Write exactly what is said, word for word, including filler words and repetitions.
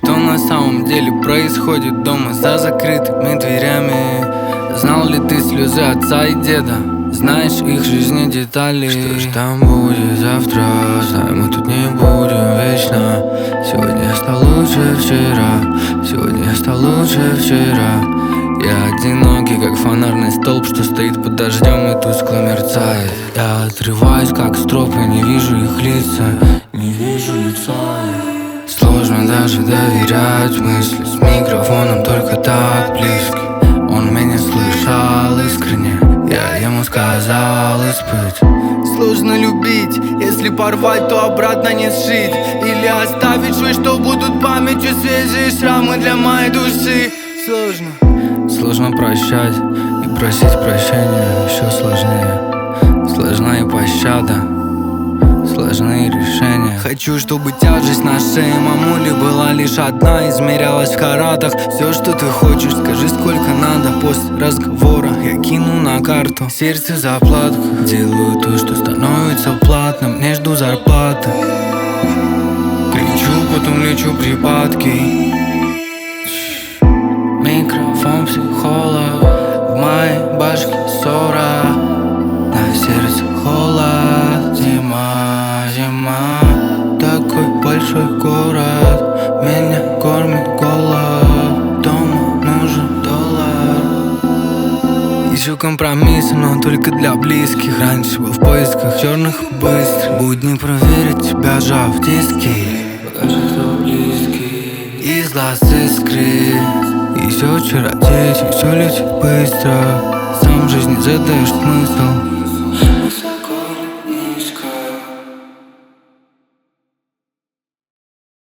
Что на самом деле происходит дома за закрытыми дверями? Знал ли ты слезы отца и деда? Знаешь их жизни детали? Что ж там будет завтра? Знаю, мы тут не будем вечно. Сегодня я стал лучше вчера. Сегодня я стал лучше вчера. Я одинокий, как фонарный столб, что стоит под дождем и тускло мерцает. Я отрываюсь, как стропы, не вижу их лица. Не вижу лица. Сложно даже доверять мысли с микрофоном, только так близкий. Он меня слышал искренне, я ему сказал испыть. Сложно любить, если порвать, то обратно не сшить. Или оставить швы, что будут памятью свежие шрамы для моей души. Сложно Сложно прощать и просить прощения еще сложнее. Сложна и пощада, сложные решения. Хочу, чтобы тяжесть на шее мамули была лишь одна, измерялась в каратах. Все, что ты хочешь, скажи, сколько надо. После разговора я кину на карту сердце заплатку. Делаю то, что становится платным, не жду зарплаты. Кричу, потом лечу припадки. Микрофон психолог, в моей башке ссора, на сердце холод. Зима, зима, такой большой город, меня кормит голод, дома нужен доллар. Ищу компромиссы, но только для близких. Раньше был в поисках черных и быстрых. Будни проверить тебя, сжав диски. Покажи, кто близкий. Из глаз искры. И все чародеет, и все летит быстро. Сам в жизни задаешь смысл.